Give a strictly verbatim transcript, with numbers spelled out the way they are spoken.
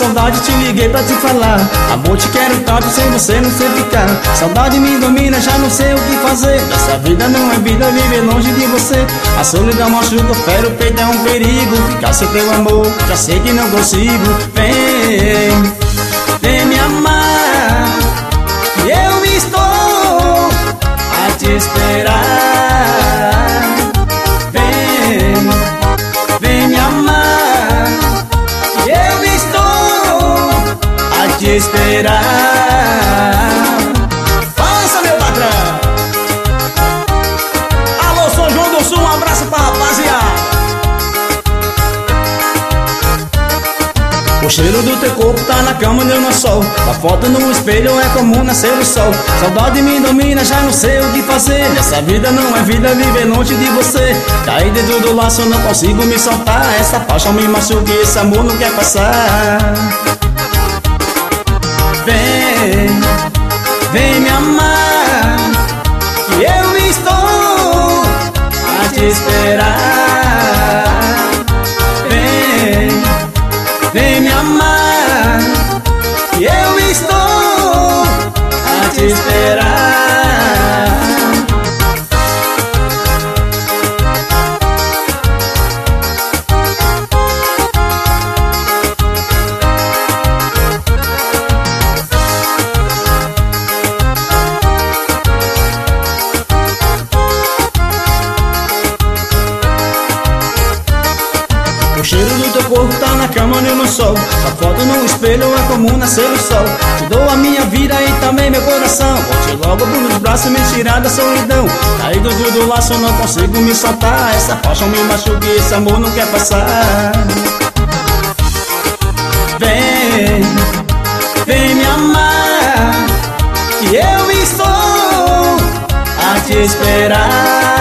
saudade, te liguei pra te falar. Amor, te quero tanto, sem você não sei ficar. Saudade me domina, já não sei o que fazer. Dessa vida não é vida, viver longe de você. A solidão machuca, fere o peito, é um perigo. Ficar sem teu amor, já sei que não consigo. Vem, vem me amar, que eu estou a te esperar. Vem, vem me amar, que eu estou a te esperar. Faça, meu patrão. Alô, São João do Sul, um abraço pra rapaziada. O cheiro do teu corpo tá na cama, deu no sol. A foto no espelho é comum nascer o sol. Saudade me domina, já não sei o que fazer. Nessa vida não é vida, viver longe de você. Caí dentro do laço, não consigo me soltar. Essa paixão me machuca, esse amor não quer passar. Vem, vem me amar, que eu estou a te esperar. Vem, vem me amar, que eu estou a te esperar. O cheiro do teu corpo tá na cama, eu no sol. A foto no espelho é comum nascer o sol. Te dou a minha vida e também meu coração. Volte logo pros braços me tirar da solidão. Caído do laço, não consigo me soltar. Essa paixão me machuca e esse amor não quer passar. Vem, vem me amar, que eu estou a te esperar.